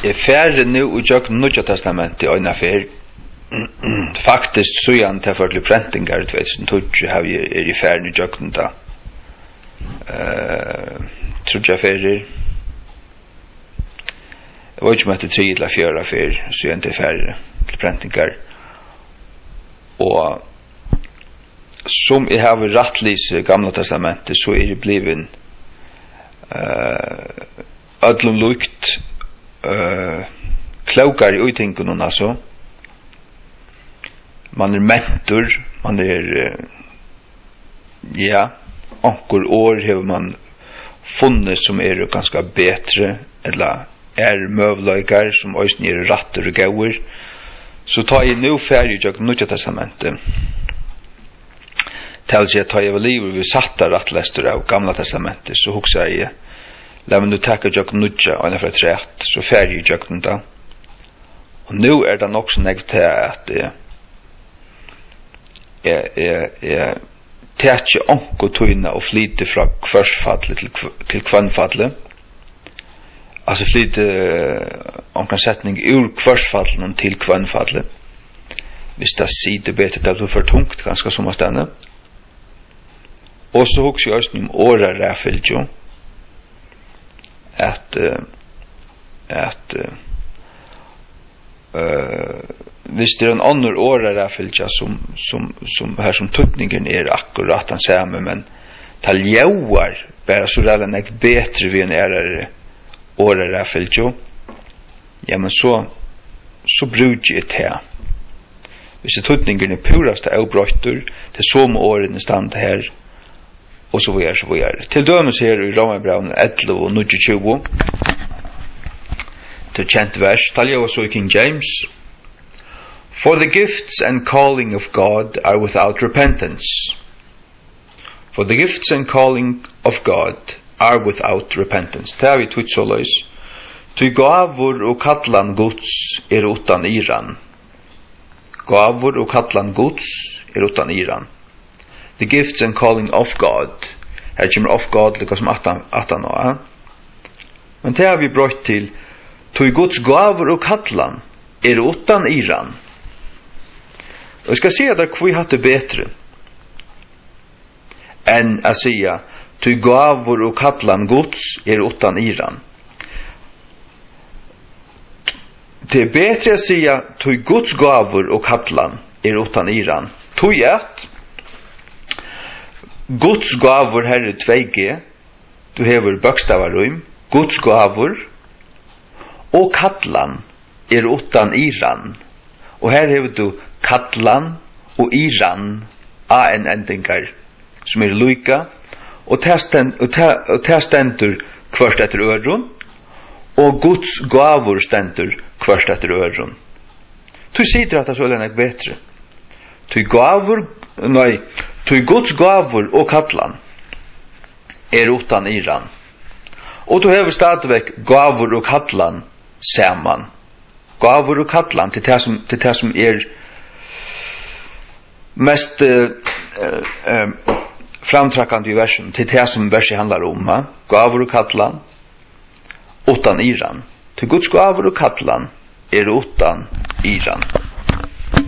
færre nu og jag Nya testamentet i en affär. Faktiskt så jag inte för till printingar 2012 har jag i färre nu jag da. Tror jag färre. Jag vet inte om det är 3 eller 4 affär så jag inte färre till printingar. Och som jag har rättlis gamla testamentet så är det bliven ödlum lukt klokar i utinken alltså. Man är mentor, man är ja, ankor år har man funnit som är ganska bättre eller är mövlöjkar som ösn är ratter och gåor. Så tar jag nu färdig jag Nya testamentet. Tals jag tar jag väl liv vi satta rättläster av gamla testamentet så huxar jag låt mig nu tacka jag Nya och för ett rätt så färdig jag den då. Och nu är det också nägt att jag tätje onko tøyna og flyte fra kvarsfallet til kvannfallet. Altså flyte onkan setning ur kvarsfallet til kvannfallet. Hvis det sitter bedre, det blir for tungt, ganske som at denne. Og så husker jeg også om året ræfelt jo, hvis det en annan året ræfelt ja, som her som tutningen akkurat den samme, men tal jauar bara så redan ek betre vi en året ræfelt jo, ja, men så brukar jeg det. Hvis det tutningen purast avbrøyter, det så med årene stand her, og så videre. Til dømes her i Romerbraun 11 og 29, til kjent vers, talja også i King James. For the gifts and calling of God are without repentance. For the gifts and calling of God are without repentance. Det vi tvitt så løys. Ty gavur og kallan Guds utan iran. Gavur og kallan Guds utan iran. The gifts and calling of God. Her kommer of God lika som 18 nå. Men det har vi brått til. Ty Guds gavur og kallan utan iran. Og jeg skal si at vi har det bedre enn å si ty gavur og kallan Guds utan iran. Det er bedre å si ty Guds gavur og kallan utan iran. Ty at Guds gavur her 2G, du hever bøkstavarum, Guds gavur og kallan utan iran. Og her hever du kallan og iran endingar som luika og ta stendur kvørst etter øron og Guds gavur stendur kvørst etter øron. Tu sitter at det så er betre. Tu Guds gavur og kallan utan iran. Og du hever stadigvæk gavur og kallan saman. Gavur og kallan til det som mest framtrakkande i versen, til det som verset handlar om. Gavur og kallan utan iran. Til Guds gavur og kallan utan iran.